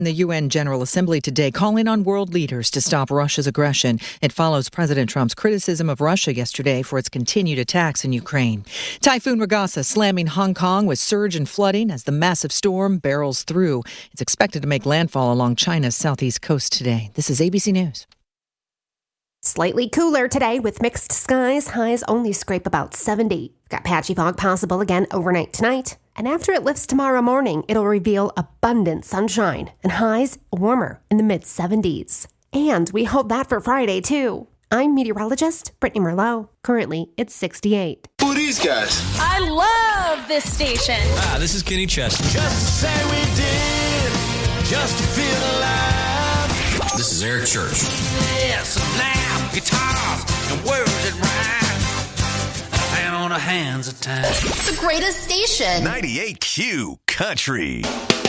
The UN General Assembly today calling on world leaders to stop Russia's aggression. It follows President Trump's criticism of Russia yesterday for its continued attacks in Ukraine. Typhoon Ragasa slamming Hong Kong with surge and flooding as the massive storm barrels through. It's expected to make landfall along China's southeast coast today. This is ABC News. Slightly cooler today with mixed skies. Highs only scrape about 70. Got patchy fog possible again overnight tonight. And after it lifts tomorrow morning, it'll reveal abundant sunshine and highs warmer in the mid-70s. And we hold that for Friday, too. I'm meteorologist Brittany Merlot. Currently, it's 68. Who are these guys? I love this station. This is Kenny Chesney. Just to say we did, just to feel alive. This is Eric Church. Yes, lamb, guitars, and words that rhyme. And on our hands at times. The greatest station. 98Q Country.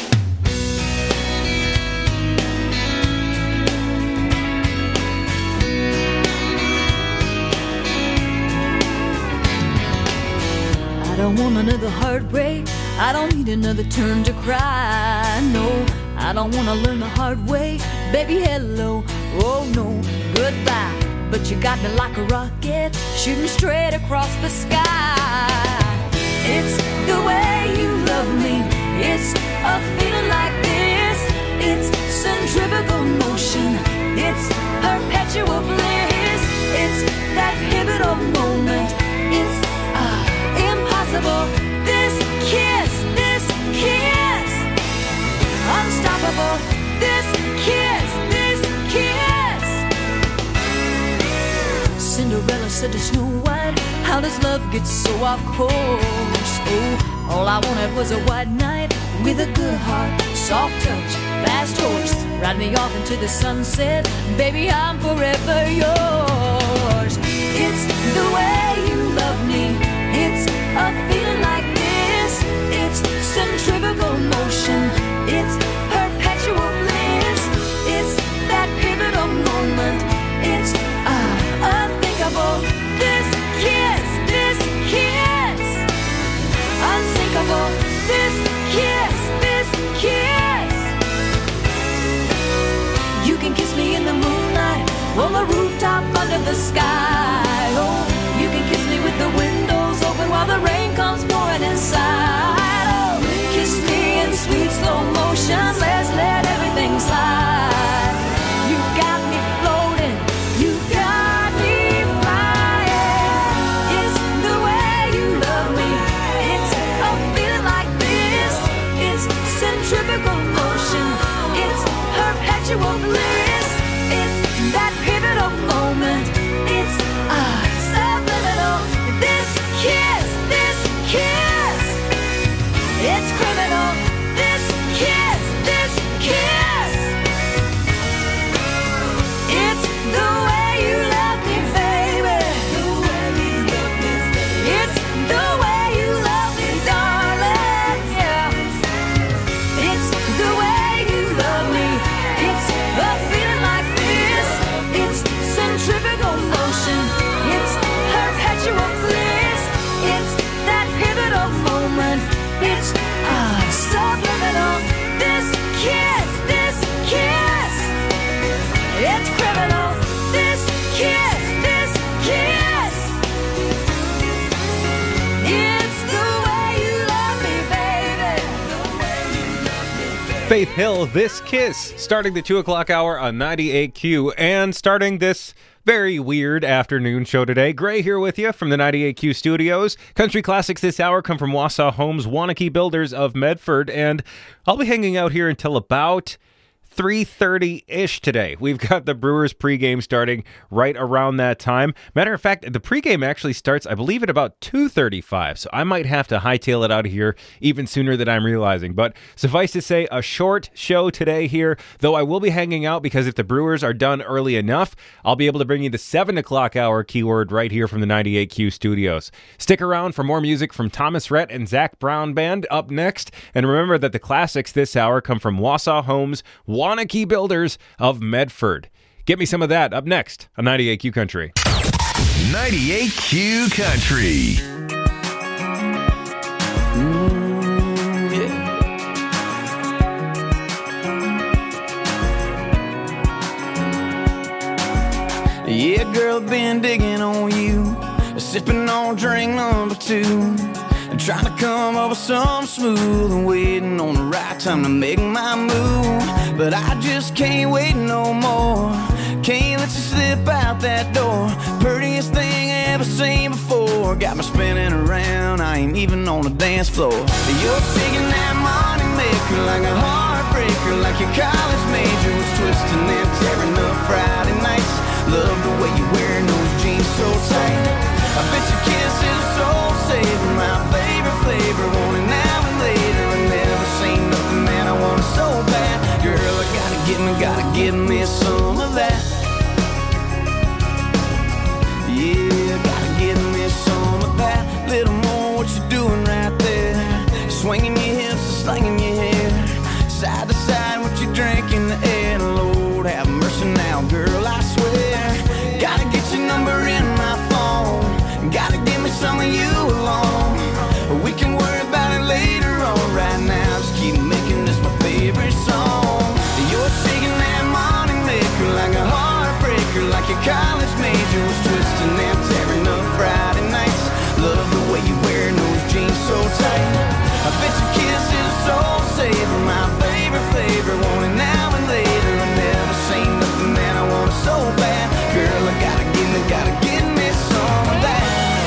I don't want another heartbreak. I don't need another turn to cry. No, I don't want to learn the hard way. Baby, hello. Oh, no, goodbye. But you got me like a rocket, shooting straight across the sky. It's the way you love me. It's a feeling like this. It's centrifugal motion. It's perpetual bliss. It's that pivotal moment. It's impossible. This kiss, unstoppable. This kiss. Cinderella said to Snow White, how does love get so off course? Oh, all I wanted was a white knight with a good heart, soft touch, fast horse. Ride me off into the sunset, baby, I'm forever yours. It's the way you love me. It's a feeling like this. It's centrifugal motion. It's perpetual bliss. It's that pivotal moment. It's unthinkable. This kiss, unsinkable. This kiss. You can kiss me in the moonlight, on the rooftop under the sky. Oh, you can kiss me with the windows open while the rain comes pouring inside. Oh, kiss me in sweet slow motion. Let's let everything slide. You got me floating. You got me flying. It's the way you love me. It's a feeling like this. It's centrifugal motion. It's perpetual bliss. It's that pivotal moment. It's subliminal. This kiss. It's criminal. This kiss. It's the way you love me, baby. It's the way you love me, darling. Yeah. It's the way you love me. It's a feeling like this. It's centrifugal motion. It's perpetual bliss. It's that pivotal moment. It's subliminal. This kiss. It's criminal. This kiss. It's the way you love me, baby. Faith Hill, This Kiss, starting the 2 o'clock hour on 98Q, and starting this very weird afternoon show today. Gray here with you from the 98Q studios. Country classics this hour come from Wausau Homes, Wanakee Builders of Medford, and I'll be hanging out here until about 3:30-ish today. We've got the Brewers pregame starting right around that time. Matter of fact, the pregame actually starts, I believe, at about 2:35, so I might have to hightail it out of here even sooner than I'm realizing. But suffice to say, a short show today here, though I will be hanging out because if the Brewers are done early enough, I'll be able to bring you the 7 o'clock hour keyword right here from the 98Q studios. Stick around for more music from Thomas Rhett and Zach Brown Band up next, and remember that the classics this hour come from Wausau Homes, Wanakee Builders of Medford. Get me some of that up next on 98Q Country. 98Q Country. Yeah, girl, been digging on you, sipping on drink number 2, and trying to come up with something smooth, and waiting on the right time to make my move. But I just can't wait no more. Can't let you slip out that door. Prettiest thing I ever seen before. Got me spinning around, I ain't even on the dance floor. You're shaking that money maker like a heartbreaker, like your college major was twisting and tearing up Friday nights. Love the way you're wearing those jeans so tight. I bet your kiss is a soul saver, my favorite flavor. Want it now and later. I never seen nothing that I want so bad. Girl, I gotta give me some of that. Yeah, gotta give me some of that. Little more what you doing right there. Swinging your hips and slinging your hair. Side to side, what you drink in the air. Lord, have mercy now, girl, I swear. Gotta get your number in my phone. Gotta give me some of you alone. We can worry about it later on. Right now, just keep making this my favorite song. You're shaking that money maker like a heartbreaker, like your college major was twisting and tearing up Friday nights. Love the way you wearing those jeans so tight. I bet your kiss is a soul saver, my favorite flavor. Want it now and later. I never seen nothing that I want so bad. Girl, I gotta give me some of that.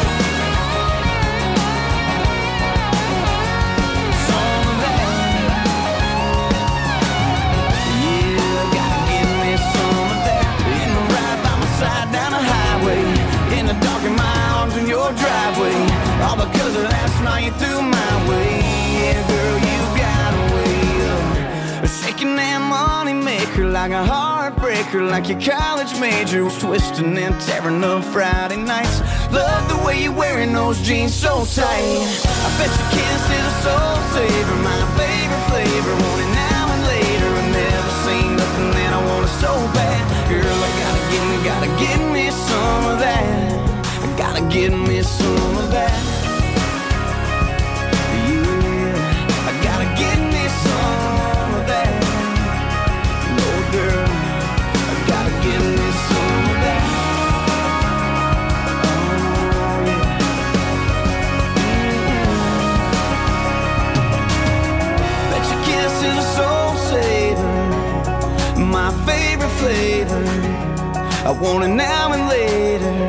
Some of that. Yeah, gotta give me some of that. In the ride by my side down the highway, in the dark in my arms in your driveway. All because of last night you threw my way. Yeah, girl, you got a way of shaking that money maker like a heartbreaker, like your college major was twisting and tearing up Friday nights. Love the way you're wearing those jeans so tight. I bet your kiss is a soul saver, my favorite flavor. Want it now and later. I never seen nothing that I want so bad. Girl, I gotta give me some of that. I gotta give me some of that. My favorite flavor, I want it now and later.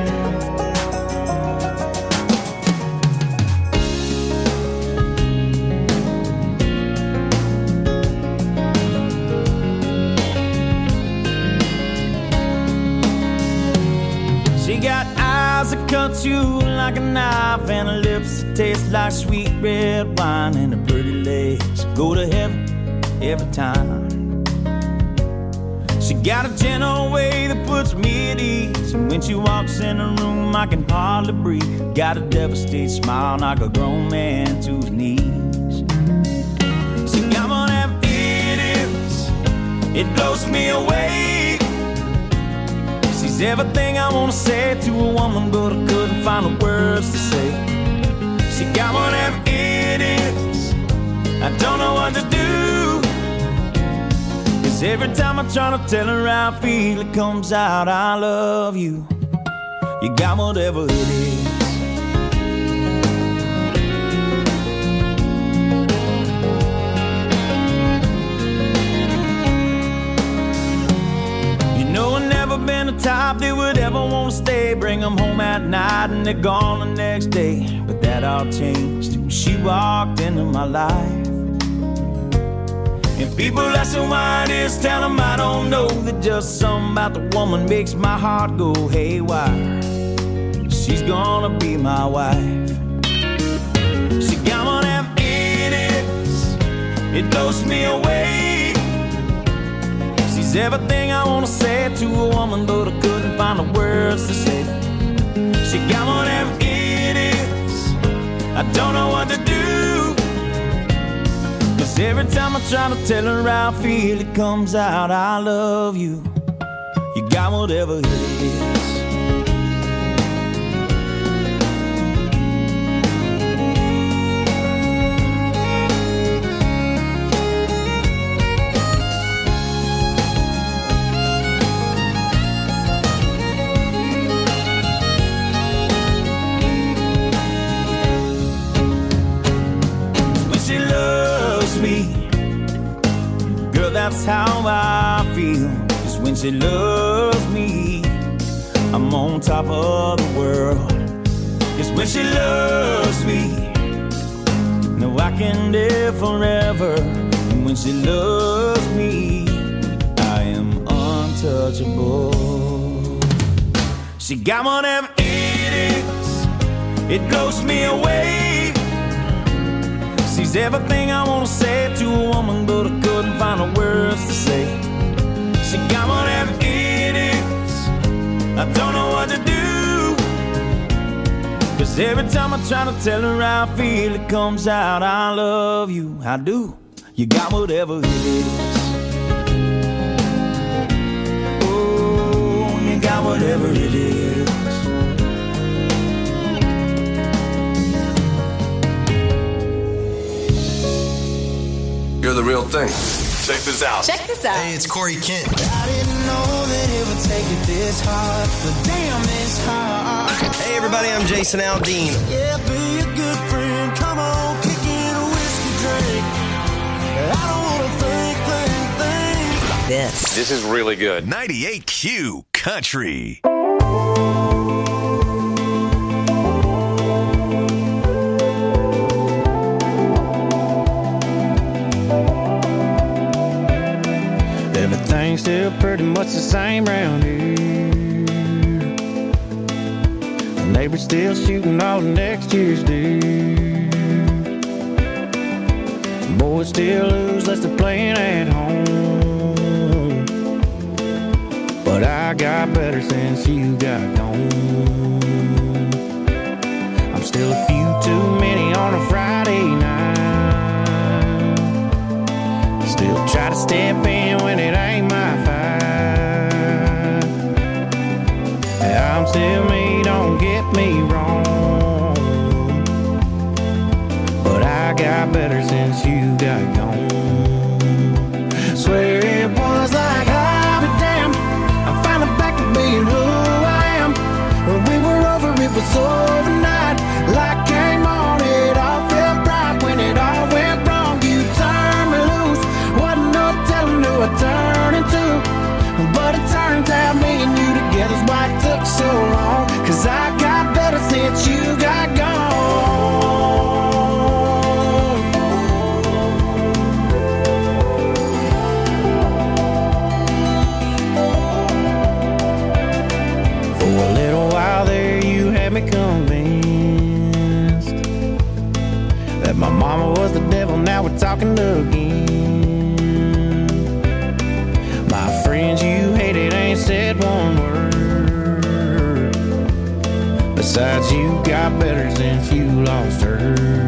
She got eyes that cut you like a knife, and her lips that taste like sweet red wine, and her pretty legs go to heaven every time. She got a gentle way that puts me at ease, and when she walks in the room I can hardly breathe. Got a devastated smile, knock a grown man to his knees. She got one of them idiots, it blows me away. She's everything I wanna say to a woman, but I couldn't find the words to say. She got one of them idiots, I don't know what to do. Every time I try to tell her how I feel, it comes out, I love you. You got whatever it is. You know I've never been the type that would ever want to stay. Bring them home at night and they're gone the next day. But that all changed when she walked into my life. And people asking why it is, tell them I don't know. That just something about the woman makes my heart go haywire. She's gonna be my wife. She got one of them idiots, it blows me away. She's everything I wanna say to a woman, but I couldn't find the words to say. She got one of them idiots, I don't know what to do. Every time I try to tell her how I feel, it comes out, I love you. You got whatever it is. that's how I feel. 'Cause when she loves me, I'm on top of the world. 'Cause when she loves me, no, I can live forever. And when she loves me, I am untouchable. She got whatever it is, it blows me away. She's everything I want to say to a woman, but I couldn't find the words to say. She got whatever it is, I don't know what to do. 'Cause every time I try to tell her how I feel, it comes out, I love you, I do. You got whatever it is. Oh, you got whatever it is. You're the real thing. Check this out. Check this out. Hey, it's Corey Kent. I didn't know that it would take it this hard, but damn, it's hard. Hey, everybody, I'm Jason Aldean. Yeah, be a good friend. Come on, kick in a whiskey drink. I don't wanna think. This is really good. 98Q Country. Everything's still pretty much the same round here. The neighbor's still shooting all the next year's deer. Boys still lose unless they're playing at home. But I got better since you got gone. I'm still a few too many on a Friday night. Still try to step in when it ain't my fight. I'm still me, don't get me wrong, but I got better since you got gone. Swear it was like, I'll be damned, I'm finally back to being who I am. When we were over, it was overnight. Light came on, it all felt bright. When it all went wrong, you turned me loose. Wasn't no telling who I turned into. But it turns out me and you together's why it took so long. 'Cause I got better since you got gone. For a little while there you had me convinced that my mama was the devil, now we're talking again. My friends you hated ain't said one word. Besides, you got better since you lost her.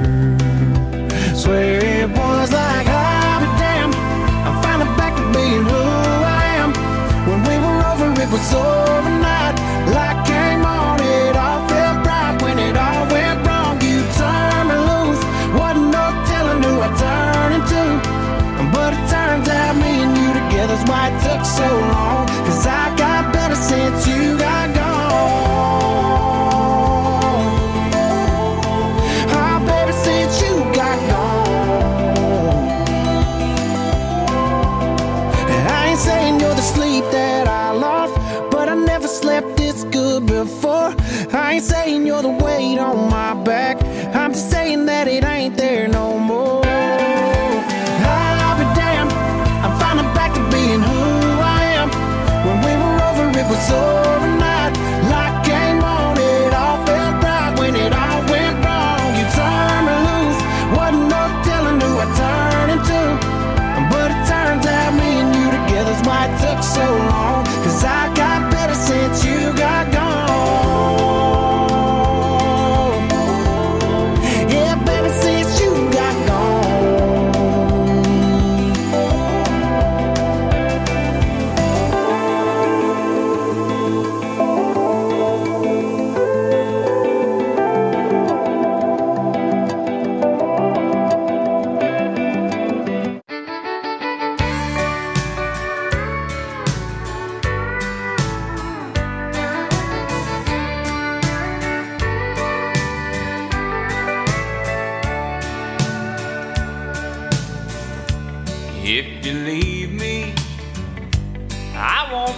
Swear it was like, I'll be damned, I'm finally back to being who I am. When we were over, it was overnight. Light came on, it all felt bright. When it all went wrong, you turned me loose. Wasn't no telling who I turned into. But it turns out me and you together's why it took so long. 'Cause I got better since you got gone. Oh, baby, since you got gone. And I ain't saying you're the sleep that I lost, but I never slept this good before. I ain't saying you're the weight on my back, I'm just saying that it ain't there no more. I'll be damned, I'm finally back to being who I am. When we were over, it was overnight. Light came on, it all felt bright. When it all went wrong, you turned me loose. Wasn't no telling who I turned into. But it turns out me and you together's why it took so long. 'Cause I got better since you got gone. Yeah, baby, since you got gone.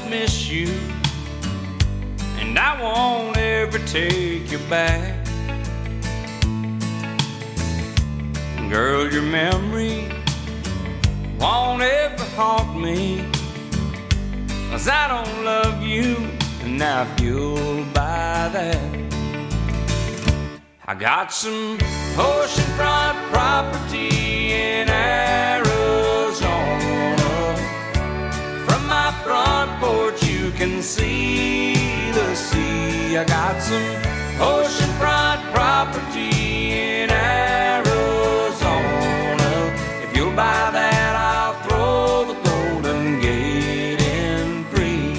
miss you, and I won't ever take you back. Girl, your memory won't ever haunt me, 'cause I don't love you, and I feel by that. I got some oceanfront property in Arizona. From my front porch you can see the sea. I got some oceanfront property in Arizona. If you'll buy that, I'll throw the Golden Gate in free.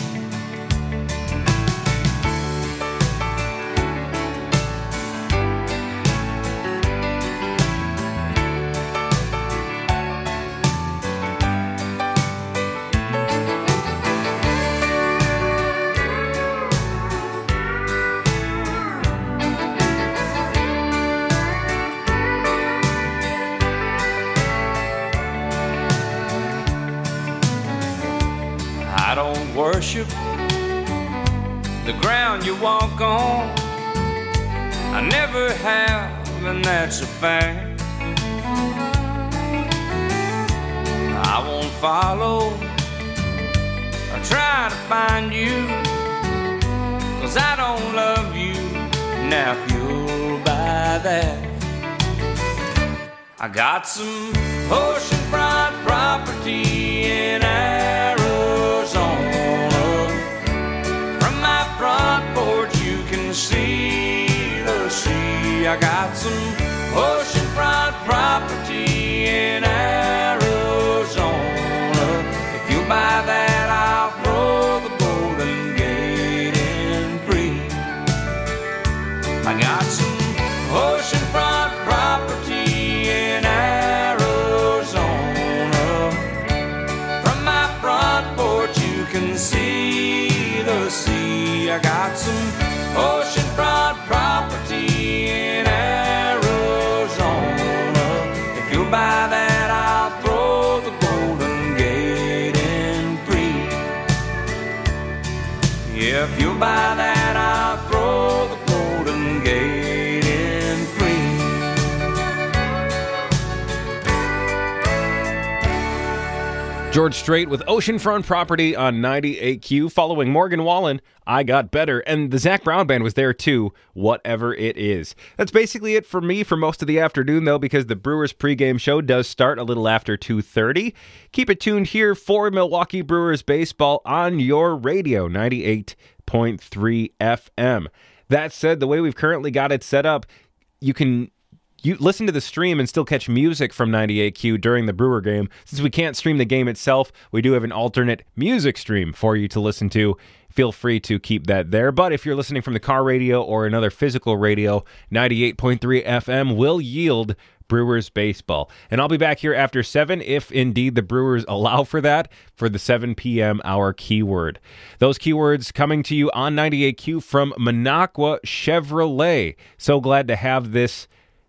I don't worship the ground you walk on. I never have, and that's a fact. I won't follow or try to find you, 'cause I don't love you, now you'll buy that. I got some oceanfront property in Arizona. From my front porch you can see the sea. I got some oceanfront property in Arizona. If you buy that, I'll throw the Golden Gate in free. I got some oceanfront property in Arizona. From my front porch you can see the sea. I got some oceanfront property in Arizona. If you'll buy that, I'll throw the Golden Gate in free. Yeah, if you'll buy that, I'll throw the Golden Gate in free. George Strait with Oceanfront Property on 98Q, following Morgan Wallen, I Got Better, and the Zac Brown Band was there too, Whatever It Is. That's basically it for me for most of the afternoon, though, because the Brewers pregame show does start a little after 2:30. Keep it tuned here for Milwaukee Brewers baseball on your radio, 98.3 FM. That said, the way we've currently got it set up, you listen to the stream and still catch music from 98Q during the Brewer game. Since we can't stream the game itself, we do have an alternate music stream for you to listen to. Feel free to keep that there. But if you're listening from the car radio or another physical radio, 98.3 FM will yield Brewers baseball. And I'll be back here after 7, if indeed the Brewers allow for that, for the 7 p.m. hour keyword. Those keywords coming to you on 98Q from Minocqua Chevrolet. So glad to have this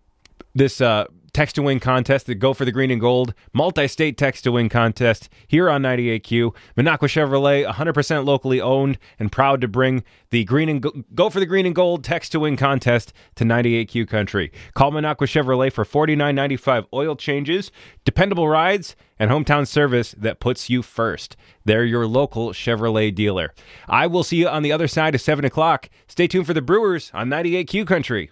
text-to-win contest, the Go for the Green and Gold multi-state text-to-win contest here on 98Q. Minocqua Chevrolet, 100% locally owned, and proud to bring the Go for the Green and Gold text-to-win contest to 98Q country. Call Minocqua Chevrolet for $49.95 oil changes, dependable rides, and hometown service that puts you first. They're your local Chevrolet dealer. I will see you on the other side of 7 o'clock. Stay tuned for the Brewers on 98Q country.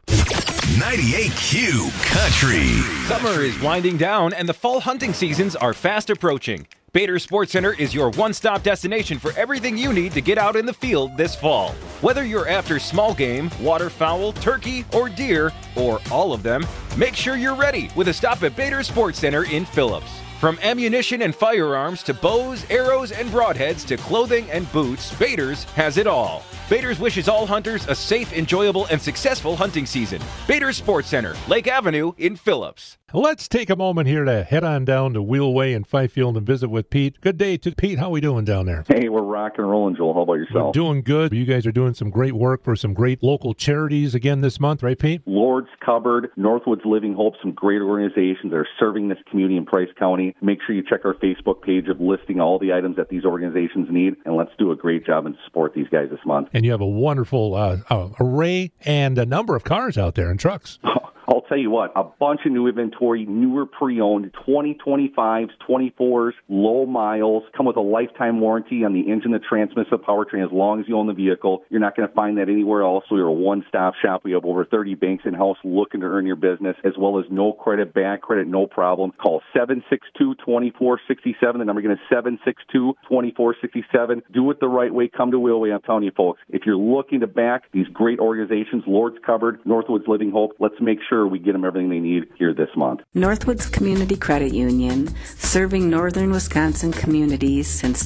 98Q Country. Summer is winding down and the fall hunting seasons are fast approaching. Bader Sports Center is your one-stop destination for everything you need to get out in the field this fall. Whether you're after small game, waterfowl, turkey, or deer, or all of them, make sure you're ready with a stop at Bader Sports Center in Phillips. From ammunition and firearms to bows, arrows, and broadheads to clothing and boots, Bader's has it all. Bader's wishes all hunters a safe, enjoyable, and successful hunting season. Bader's Sports Center, Lake Avenue in Phillips. Let's take a moment here to head on down to Wheelway in Fifield and visit with Pete. Good day to Pete. How are we doing down there? Hey, we're rock and rolling, Joel. How about yourself? We're doing good. You guys are doing some great work for some great local charities again this month, right, Pete? Lord's Cupboard, Northwoods Living Hope, some great organizations that are serving this community in Price County. money. Make sure you check our Facebook page of listing all the items that these organizations need, and let's do a great job and support these guys this month. And you have a wonderful array and a number of cars out there and trucks. I'll tell you what, a bunch of new inventory, newer pre-owned, 2025s, 24s, low miles, come with a lifetime warranty on the engine, the transmission, the powertrain, as long as you own the vehicle. You're not going to find that anywhere else. We are a one-stop shop. We have over 30 banks in-house looking to earn your business, as well as no credit, bad credit, no problem. Call 762-2467. The number again is 762-2467. Do it the right way. Come to Wheelway. I'm telling you, folks, if you're looking to back these great organizations, Lord's Cupboard, Northwoods Living Hope, let's make sure we get them everything they need here this month. Northwoods Community Credit Union, serving northern Wisconsin communities since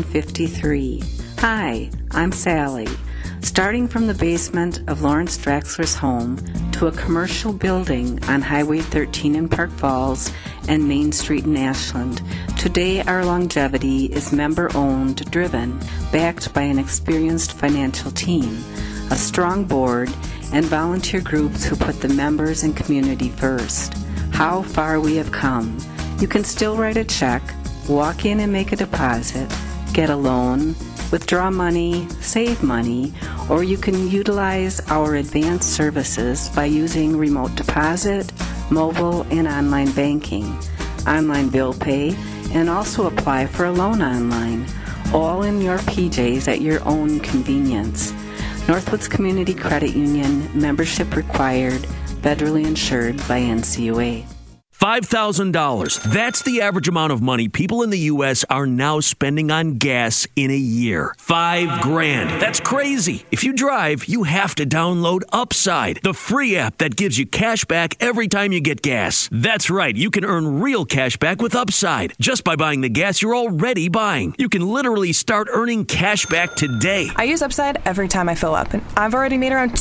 1953. Hi, I'm Sally. Starting from the basement of Lawrence Draxler's home to a commercial building on Highway 13 in Park Falls and Main Street in Ashland, today our longevity is member-owned, driven, backed by an experienced financial team, a strong board, and volunteer groups who put the members and community first. How far we have come. You can still write a check, walk in and make a deposit, get a loan, withdraw money, save money, or you can utilize our advanced services by using remote deposit, mobile, and online banking, online bill pay, and also apply for a loan online, all in your PJs at your own convenience. Northwoods Community Credit Union, membership required, federally insured by NCUA. $5,000. That's the average amount of money people in the U.S. are now spending on gas in a year. $5,000. That's crazy. If you drive, you have to download Upside, the free app that gives you cash back every time you get gas. That's right. You can earn real cash back with Upside just by buying the gas you're already buying. You can literally start earning cash back today. I use Upside every time I fill up, and I've already made around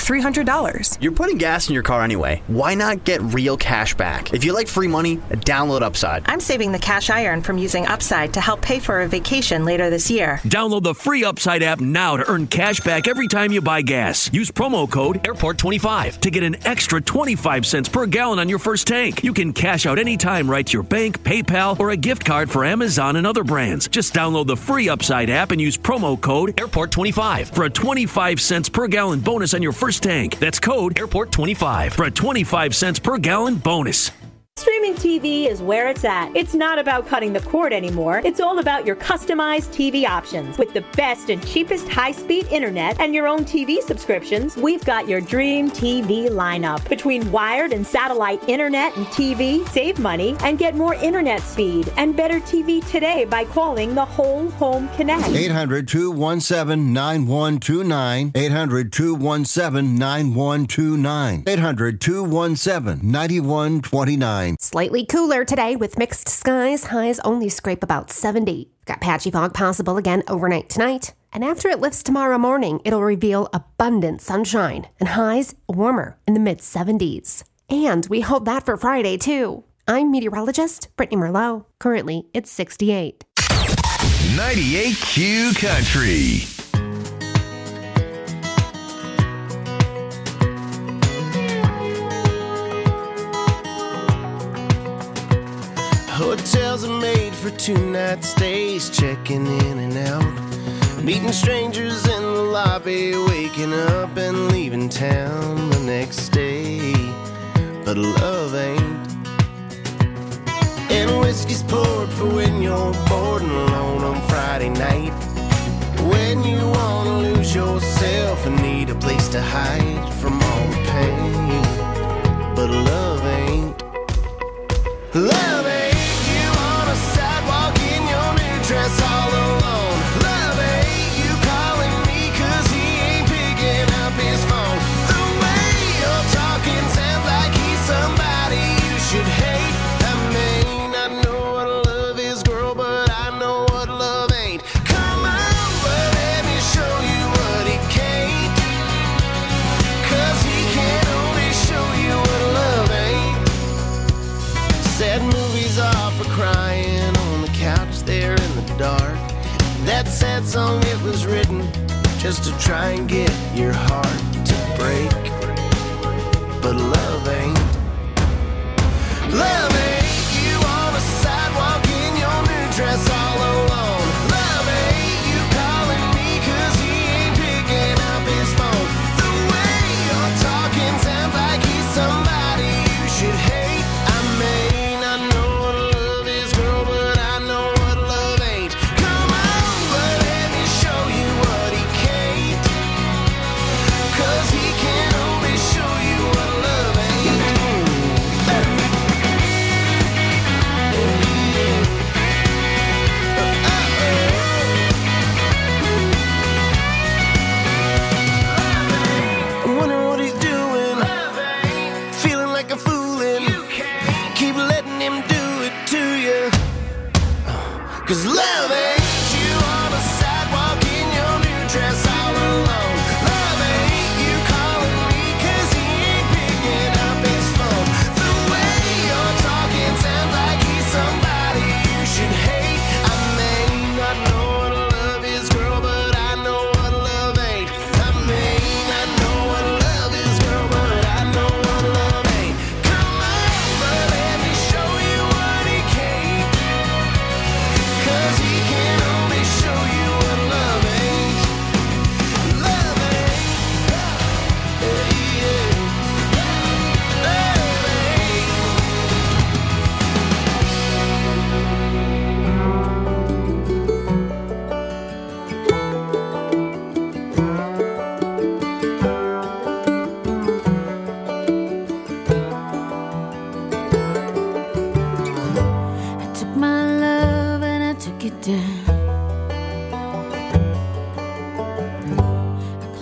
$300. You're putting gas in your car anyway. Why not get real cash back? If you like free money, download Upside. I'm saving the cash I earn from using Upside to help pay for a vacation later this year. Download the free Upside app now to earn cash back every time you buy gas. Use promo code AIRPORT25 to get an extra 25 cents per gallon on your first tank. You can cash out anytime right to your bank, PayPal, or a gift card for Amazon and other brands. Just download the free Upside app and use promo code AIRPORT25 for a 25 cents per gallon bonus on your first tank. That's code AIRPORT25 for a 25 cents per gallon bonus. Streaming TV is where it's at. It's not about cutting the cord anymore. It's all about your customized TV options. With the best and cheapest high-speed internet and your own TV subscriptions, we've got your dream TV lineup. Between wired and satellite internet and TV, save money and get more internet speed and better TV today by calling the Whole Home Connect. 800-217-9129. 800-217-9129. 800-217-9129. Slightly cooler today with mixed skies. Highs only scrape about 70. Got patchy fog possible again overnight tonight. And after it lifts tomorrow morning, it'll reveal abundant sunshine and highs warmer in the mid-70s. And we hold that for Friday, too. I'm meteorologist Brittany Merlot. Currently, it's 68. 98Q Country. Hotels are made for two-night stays, checking in and out, meeting strangers in the lobby, waking up and leaving town the next day. But love ain't. And whiskey's poured for when you're bored and alone on Friday night, when you wanna lose yourself and need a place to hide from all the pain. But love ain't. Love ain't. Sidewalk in your new dress all alone. Love ain't you calling me 'cause he ain't picking up his phone. The way you're talking sounds like he's somebody you should hate. I may not know what love is, girl, but I know what love ain't. Come on, but let me show you what he can't. 'Cause he can only show you what love ain't. Sad movies are for crying couch there in the dark. That sad song, it was written just to try and get your heart to break. But love ain't. Love ain't you on a sidewalk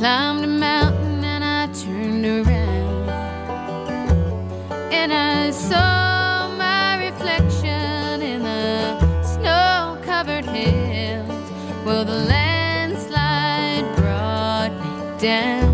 climbed a mountain and I turned around, and I saw my reflection in the snow-covered hills. Well, the landslide brought me down.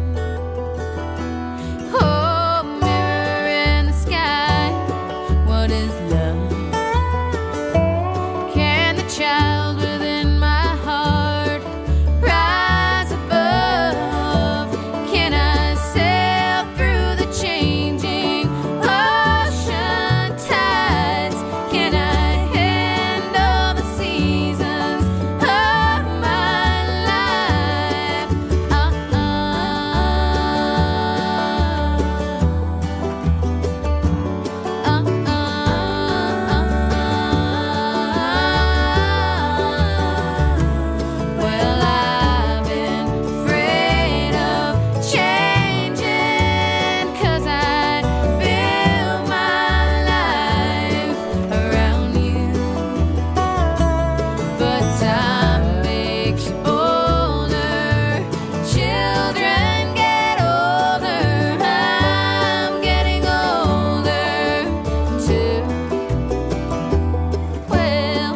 Oh, mirror in the sky, what is love? Can the child within my heart rise above? Can I sail through the changing ocean tides? Can I handle the seasons of my life? Well, I've been afraid of changing, 'cause I built my life around you. But time makes you older, children get older, I'm getting older too. Well,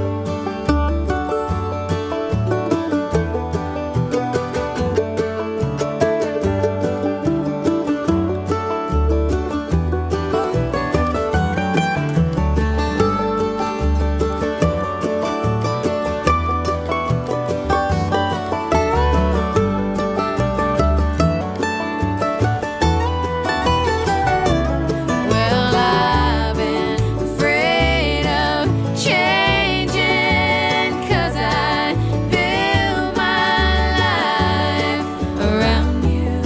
well, I've been afraid of changing, 'cause I built my life around you.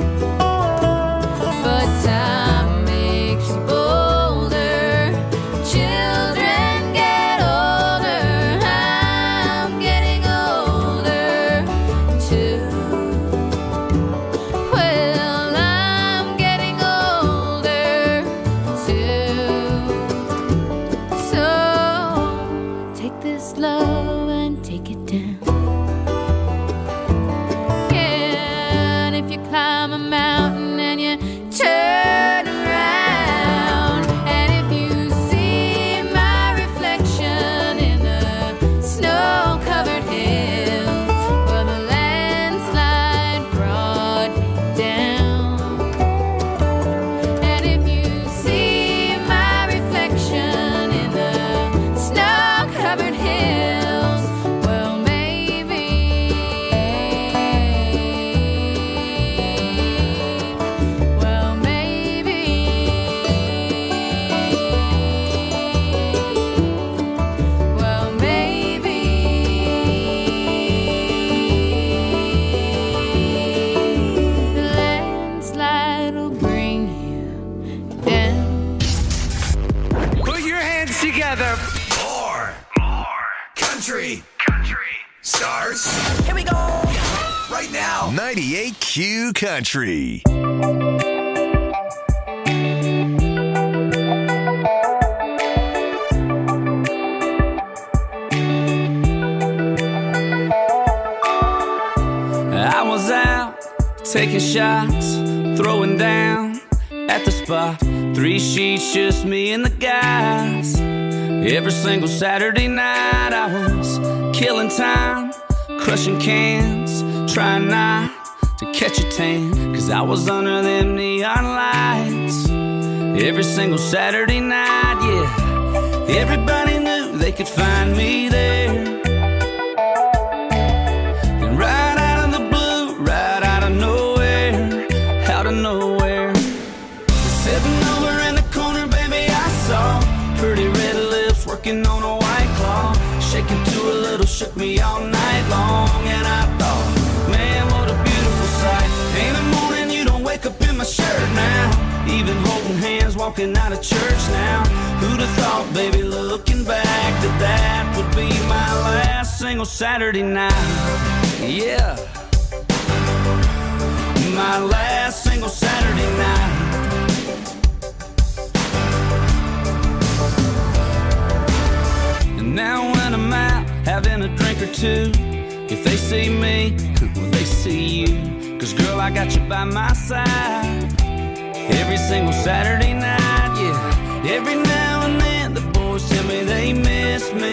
But time makes you older, children get older, I'm getting older too. Well, I'm getting older too. So take this love and take it down. And if you climb a mountain and you turn around, and if you see my reflection in the snow-covered hills, well, the landslide brought me down. And if you see my reflection in the snow-covered hills, well, maybe, well, maybe, well, maybe the landslide will bring you down. Put your hands together. More country stars. Here we go. Right now. 98Q Country. I was out taking shots, throwing down at the spot. 3 sheets, just me and the guys. Every single Saturday night I was killing time, crushing cans, trying not to catch a tan, 'cause I was under them neon lights. Every single Saturday night, yeah. Everybody knew they could find me there. And right out of the blue, right out of nowhere, out of nowhere, sitting over in the corner, baby, I saw pretty red lips working on a white claw, shaking to a little, shook me all night long. And I thought, man, what a beautiful sight. Ain't a morning you don't wake up in my shirt now, even holding hands, walking out of church now. Who'd have thought, baby, looking back, that that would be my last single Saturday night. Yeah, my last single Saturday night. And now when I'm out having a drink or two, If they see me, well, they see you. 'Cause girl, I got you by my side every single Saturday night, yeah. Every now and then the boys tell me they miss me.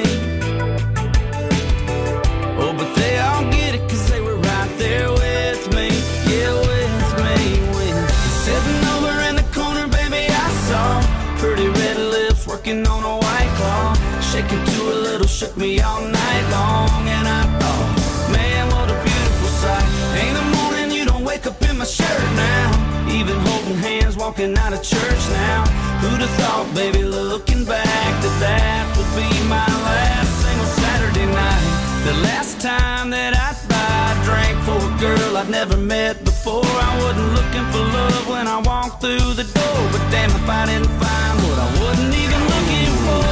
Oh, but they all get it 'cause they were right there with me. Yeah, with me. When sitting over in the corner, baby, I saw pretty red lips working on a White Claw, shaking to a little, shook me all night long. And I thought, man, what a beautiful sight. Ain't a morning you don't wake up in my shirt now, even holding hands walking out of church now. Who'd have thought, baby, looking back, that that would be my last single Saturday night. The last time that I'd buy a drink for a girl I'd never met before. I wasn't looking for love when I walked through the door, but damn if I didn't find what I wasn't even looking for.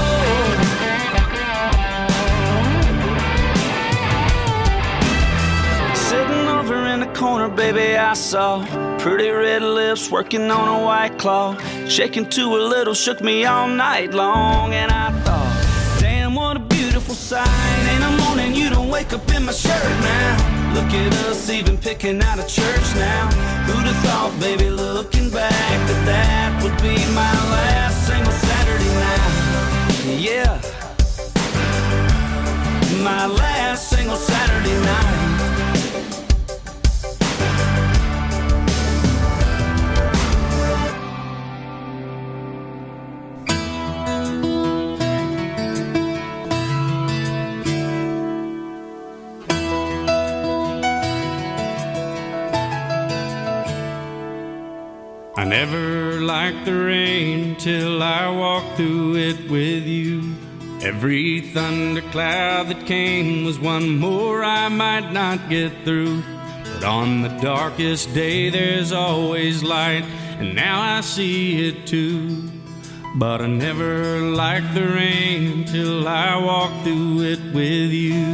Sitting over in the corner, baby, I saw pretty red lips working on a White Claw, shaking to a little, shook me all night long. And I thought, damn, what a beautiful sight. Ain't a morning you don't wake up in my shirt now. Look at us even picking out of church now. Who'd have thought, baby, looking back, that that would be my last single Saturday night. Yeah, my last single Saturday night. I never liked the rain till I walked through it with you. Every thundercloud that came was one more I might not get through. But on the darkest day there's always light, and now I see it too. But I never liked the rain till I walked through it with you.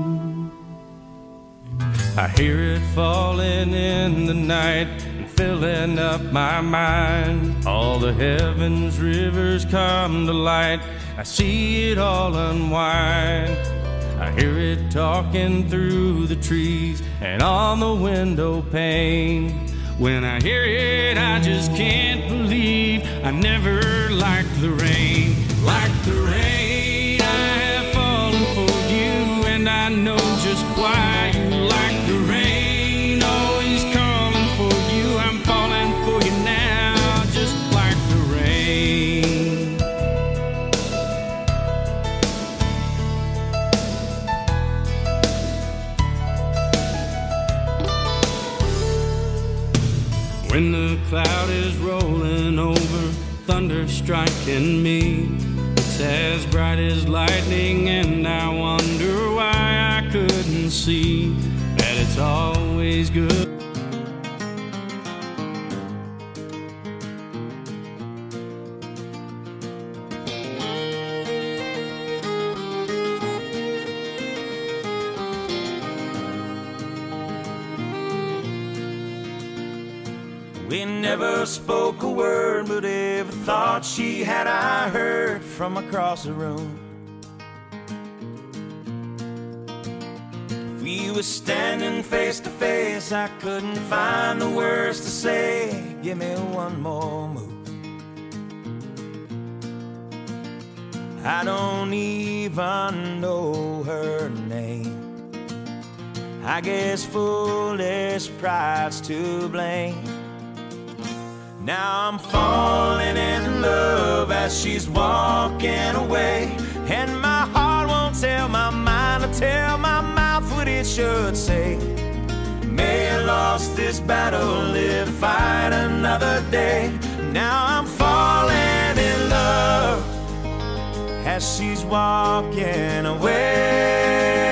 I hear it falling in the night, filling up my mind. All the heavens rivers come to light, I see it all unwind. I hear it talking through the trees and on the window pane. When I hear it, I just can't believe I never liked the rain. Like the rain, I have fallen for you, and I know just why you like the rain. Always calling for you, I'm falling for you now, just like the rain. When the cloud is rolling over, thunder striking me, it's as bright as lightning, and I wonder why I couldn't see that it's always good. We never spoke a word, but every thought she had I heard from across the room. If we were standing face to face, I couldn't find the words to say. Give me one more move. I don't even know her name. I guess foolish pride's to blame. Now I'm falling in love as she's walking away, and my heart won't tell my mind or tell my mouth what it should say. May have lost this battle, live to fight another day. Now I'm falling in love as she's walking away.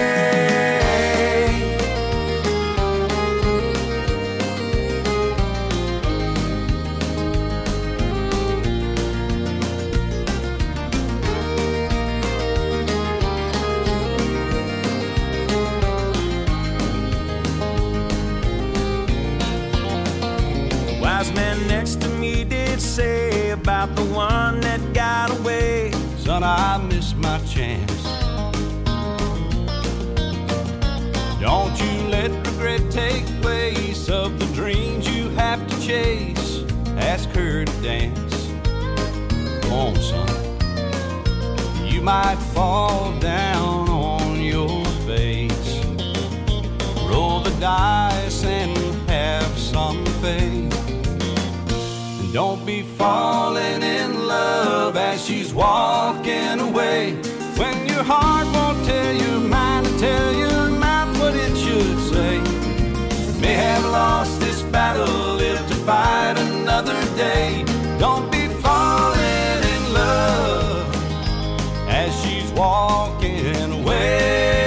Man next to me did say about the one that got away, son, I missed my chance. Don't you let regret take place of the dreams you have to chase. Ask her to dance. Go on, son. You might fall down on your face. Roll the dice and have some faith. And don't be falling in love as she's walking away. When your heart won't tell your mind to tell your mouth what it should say. May have lost this battle, live to fight another day. Don't be falling in love as she's walking away.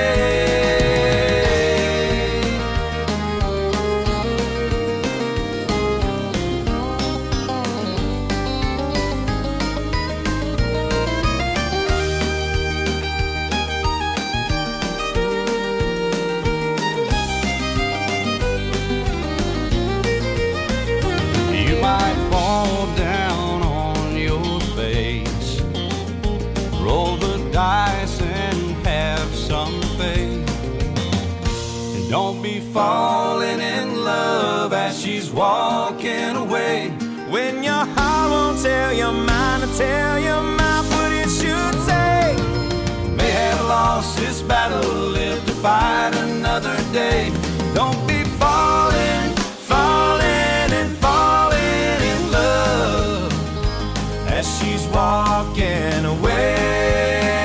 Don't be falling in love as she's walking away. When your heart won't tell your mind to tell your mouth what it should say. May have lost this battle, live to fight another day. Don't be falling, falling and falling in love as she's walking away.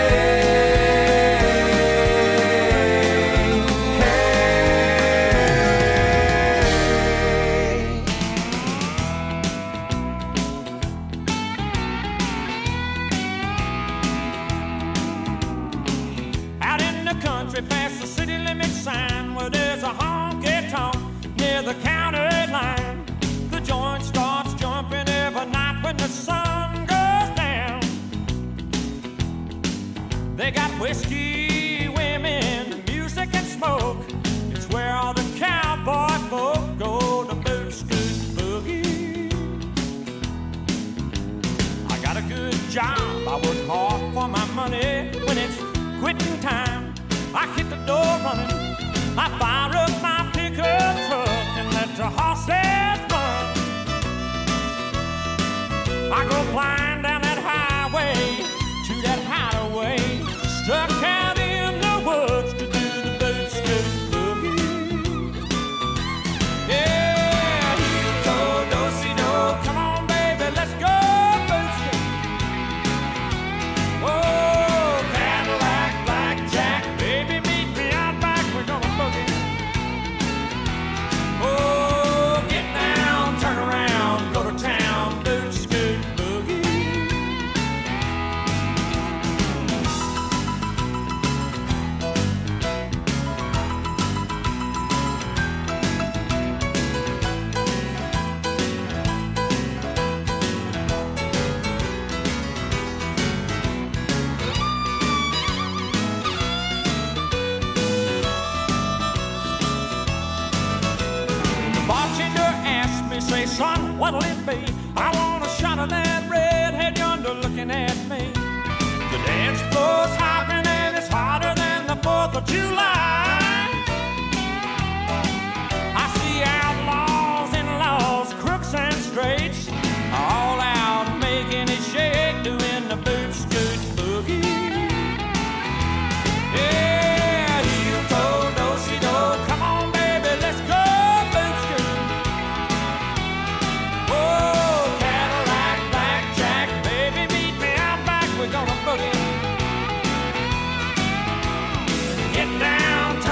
Past the city limit sign where there's a honky-tonk near the county line. The joint starts jumping every night when the sun goes down. They got whiskey, women, music and smoke. It's where all the cowboy folk go to boot, scoot, boogie. I got a good job, I work hard for my money. When it's quitting time, I hit the door running. I fire up my pickup truck and let the horses run. I go flying down that highway to that hideaway, stuck out in the woods to do the boot scoot boogie. Yeah, heel toe, do-si-do, come on baby, let's go boot scoot. Whoa. Oh, get down, turn around, go to town, boot, scoot, boogie. Say, son, what'll it be? I want a shot of that redhead yonder looking at me. The dance floor's hopping and it's hotter than the 4th of July. I see outlaws and laws, crooks and straights, all out making it shake, doing the boot scoot boogie. Yeah, heel toe, do-si-do, come on baby, let's go. We're gonna boogie. Get down,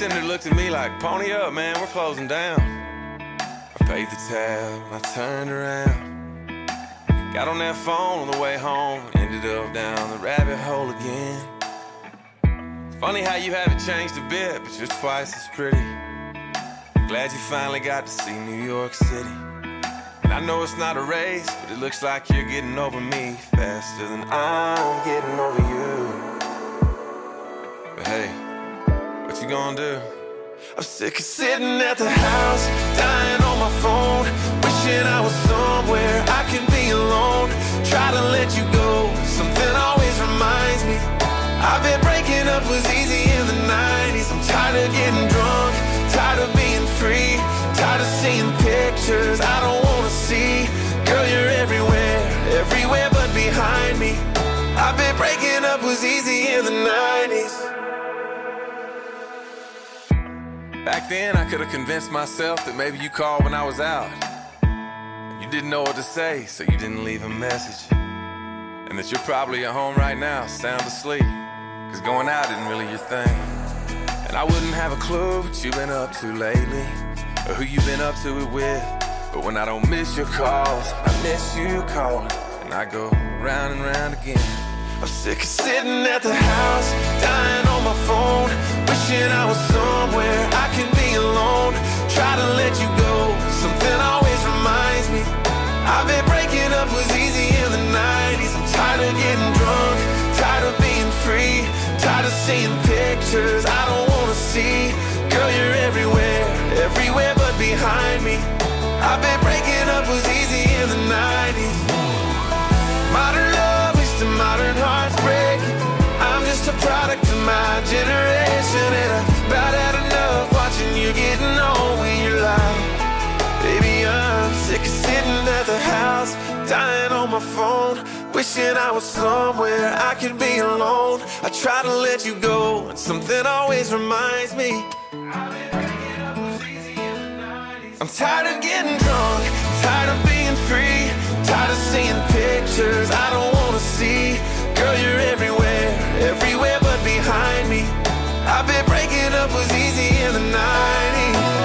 bartender looked at me like, pony up, man, we're closing down. I paid the tab and I turned around. Got on that phone on the way home, ended up down the rabbit hole again. It's funny how you haven't changed a bit, but you're twice as pretty. Glad you finally got to see New York City. And I know it's not a race, but it looks like you're getting over me faster than I'm getting over you. But hey, what you gonna do? I'm sick of sitting at the house, dying on my phone, wishing I was somewhere I can be alone. Try to let you go, something always reminds me. I've been breaking up was easy in the 90s. I'm tired of getting drunk, tired of being free, tired of seeing pictures I don't wanna see. Girl, you're everywhere, everywhere but behind me. I've been breaking up was easy in the 90s. Back then I could've convinced myself that maybe you called when I was out. You didn't know what to say, so you didn't leave a message. And that you're probably at home right now, sound asleep, cause going out isn't really your thing. And I wouldn't have a clue what you've been up to lately, or who you've been up to it with. But when I don't miss your calls, I miss you calling, and I go round and round again. I'm sick of sitting at the house, dying on my phone, wishing I was somewhere I can be alone. Try to let you go, something always reminds me. I've been breaking up was easy in the 90s. I'm tired of getting drunk, tired of being free, tired of seeing pictures I don't wanna see. Girl, you're everywhere, everywhere but behind me. I've been breaking up was easy in the 90s. Modern love is to modern hearts breaking. I'm just a product of my generation, and I've about had enough watching you getting on with your life. Baby, I'm sick of sitting at the house, dying on my phone, wishing I was somewhere I could be alone. I try to let you go, and something always reminds me. I'm tired of getting drunk, tired of being free, tired of seeing pictures I don't wanna see. Girl, you're everywhere, everywhere but behind me. I've been breaking up was easy in the 90s.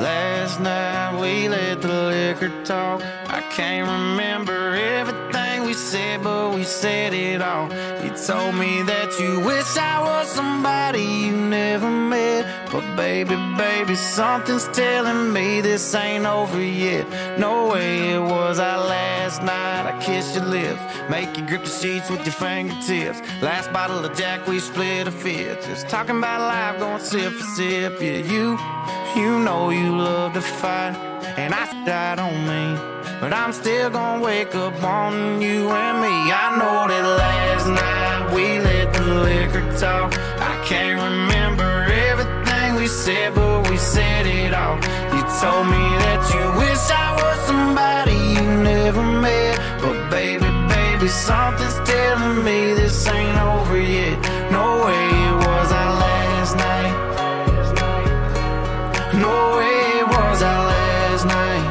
Last night we let the liquor talk. I can't remember everything we said, but we said it all. You told me that you wish I was somebody you never met. But baby, baby, something's telling me this ain't over yet. No way it was our last night. I kissed your lips, make you grip the sheets with your fingertips. Last bottle of Jack, we split a fifth. Just talking about life, going sip for sip. Yeah, you know you love to fight, and I don't mean, but I'm still gonna wake up on you and me. I know that last night we let the liquor talk. I can't remember everything we said, but we said it all. You told me that you wish I was somebody you never met. But baby, baby, something's telling me this ain't over yet. No way it was our last night. No way it was our last night.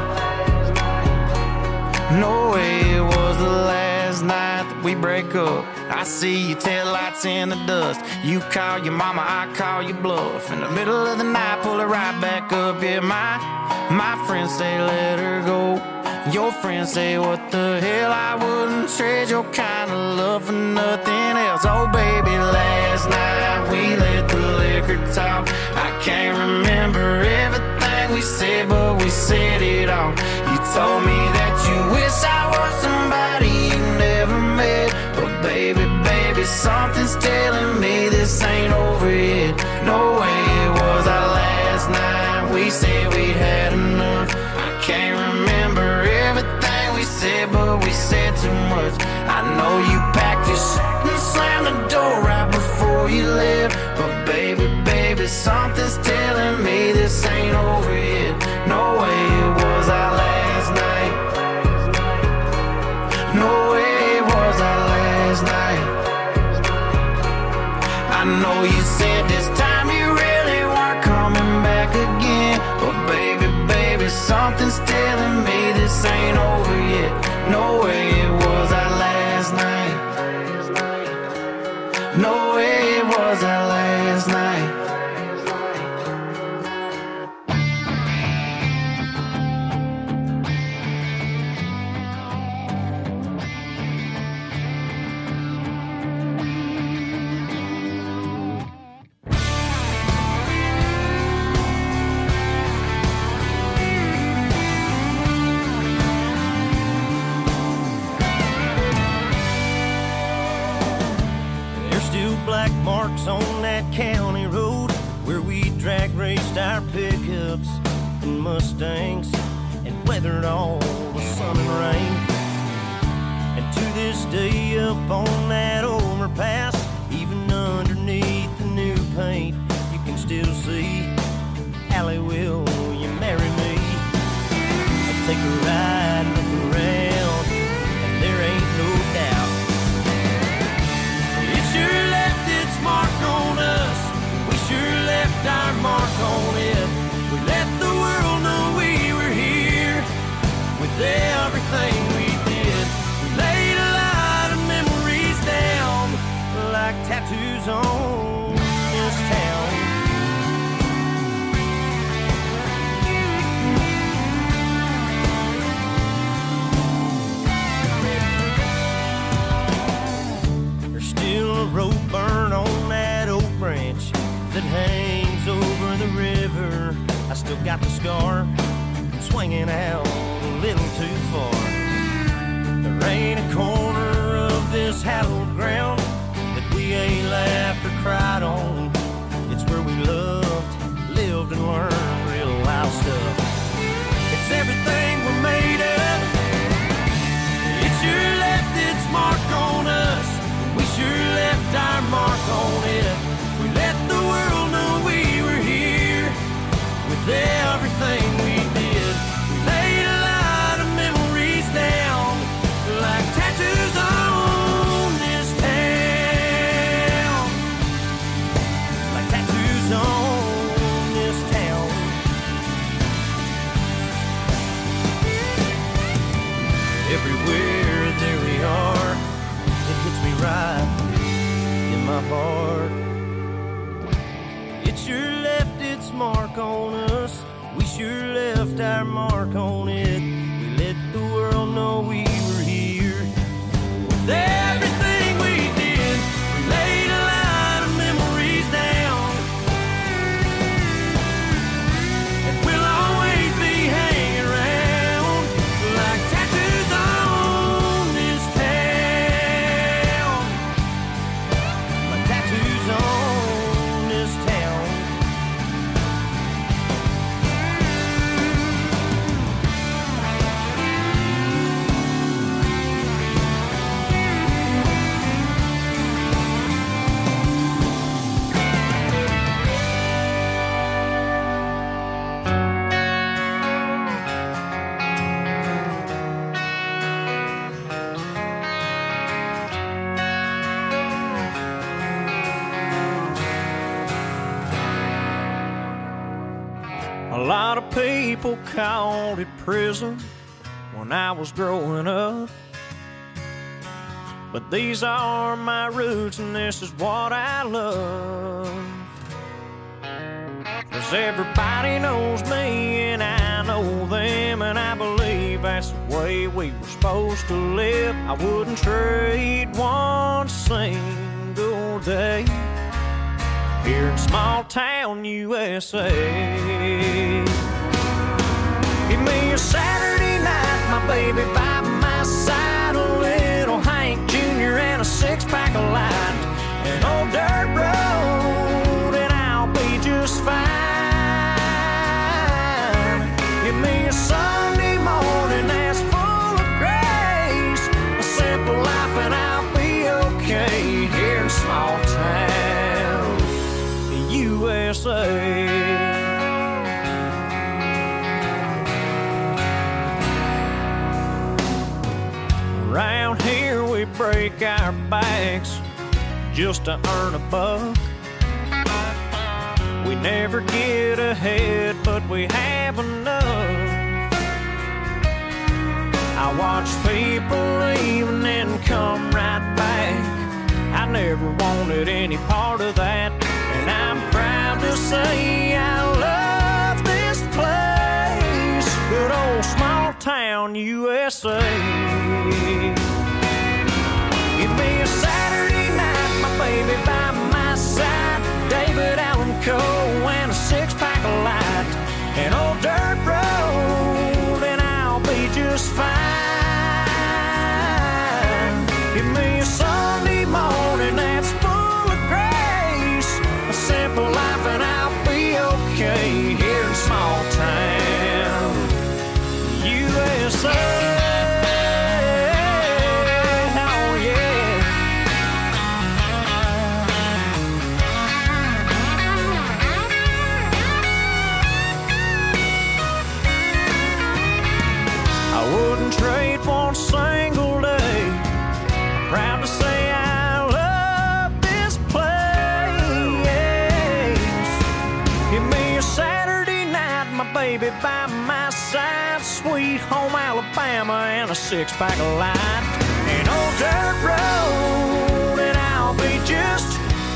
No way it was the last night that we break up. I see your taillights in the dust. You call your mama, I call your bluff. In the middle of the night, pull her right back up. Yeah, my friends say let her go. Your friends say what the hell, I wouldn't trade your kind of love for nothing else. Oh baby, last night we let the liquor talk. I can't remember everything we said, but we said it all. You told me that you wish I was somebody you never met. But baby, baby, something's telling me this ain't over yet. No way it was our last night. We said we'd had enough. I can't remember everything we said, but we said too much. I know you packed your shit and slammed the door right before you left. But baby, baby, something's telling me this ain't over yet. No way it was our last night. No way it was our last night. I know you said this time you really weren't coming back again. But baby, baby, something's telling me this ain't over yet. No way it was our last night. No way it was our last night. On that county road where we drag raced our pickups and Mustangs and weathered all the sun and rain. And to this day up on that overpass, even underneath the new paint, you can still see Allie, will you marry me? I'll take a ride and look around, and there ain't no doubt it sure left its mark on us. We sure left our mark on it. We let the world know we were here with everything we did. We laid a lot of memories down like tattoos on this town. There's still a rope burn on that oak branch that hangs over the river. I still got the scar from swinging out a little too far. There ain't a corner of this hallowed ground that we ain't laughed or cried on. It's where we loved, lived, and learned real wild stuff. It's everything we're made of. It sure left its mark on us. We sure left our mark on it. We let the world know we were here with everything we did. We laid a lot of memories down like tattoos on this town. Like tattoos on this town. Everywhere there we are, it hits me right in my heart. It sure left its mark on us. We sure left our mark on it. We let the world know we were here. With everything we did, we laid a lot of memories down. And we'll always be hanging around like tattoos on this town. Like tattoos on this town. A lot of people called it prison when I was growing up. But these are my roots and this is what I love. 'Cause everybody knows me and I know them, and I believe that's the way we were supposed to live. I wouldn't trade one single day here in small town USA. Give me a Saturday night, my baby by my side, a little Hank Jr. and a six-pack of light, an old dirt road, and I'll be just fine. Give me a Sunday morning that's full of grace, a simple life, and I'll be okay here in small town USA. Around here we break our backs just to earn a buck. We never get ahead, but we have enough. I watch people leave and then come right back. I never wanted any part of that, and I'm proud to say I love this place, good old small town USA. Give me a Saturday night, my baby by my side, David Allan Coe and a six-pack of light, an old dirt road, and I'll be just fine. Give me a Sunday morning that's full of grace, a simple life, and I'll be okay here in small town USA. Trade one single day. Proud to say I love this place. Give me a Saturday night, my baby by my side, sweet home Alabama and a six-pack of light, an old dirt road, and I'll be just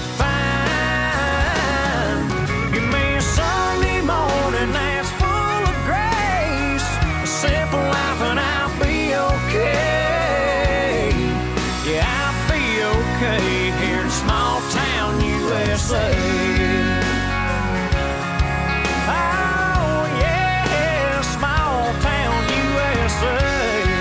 fine. Give me a Sunday morning that's full of grace, a simple life, and I'll be okay. Yeah, I'll be okay here in small town USA. Oh yeah, small town USA.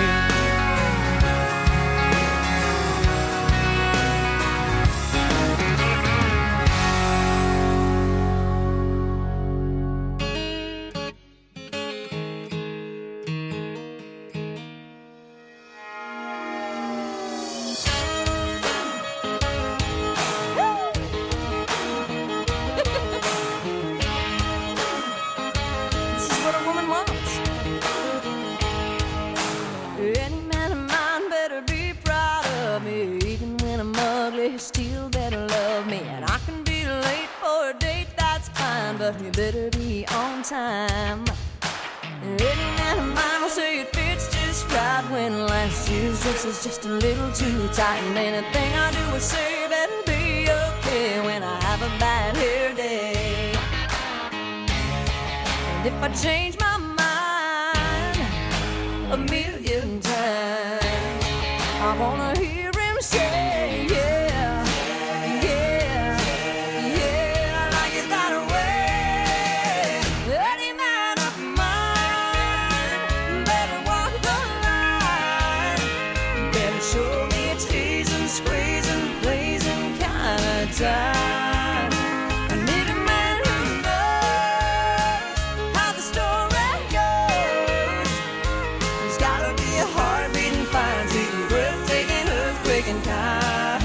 Still better love me, and I can be late for a date, that's fine, but you better be on time. Any man of mine will say it fits just right when last year's dress is just a little too tight, and anything I do or say better be okay when I have a bad hair day. And if I change my mind a million times, I wanna hear him say, yeah, yeah, yeah, like it's that way. Any man of mine better walk the line, better show me a teasing, squeezing, pleasing kind of time. I need a man who knows how the story goes. He's gotta be a heart-beating, fine-beating, breathtaking, earthquaking kind.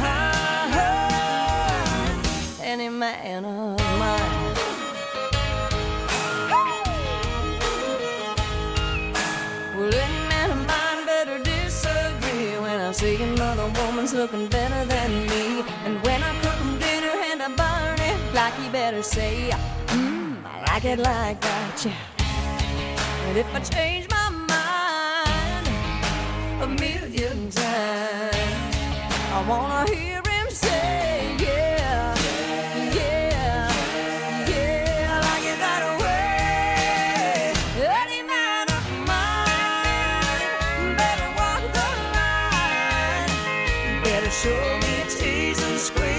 Any man of mine. Well, any man of mine better disagree when I see another woman's looking better than me. And when I cook him dinner and I burn it, like he better say, I like it like that, yeah. And if I change my mind a million times, I wanna hear him say, yeah, yeah, yeah, like it that way. Any man of mine better walk the line, better show me a tease and squeeze.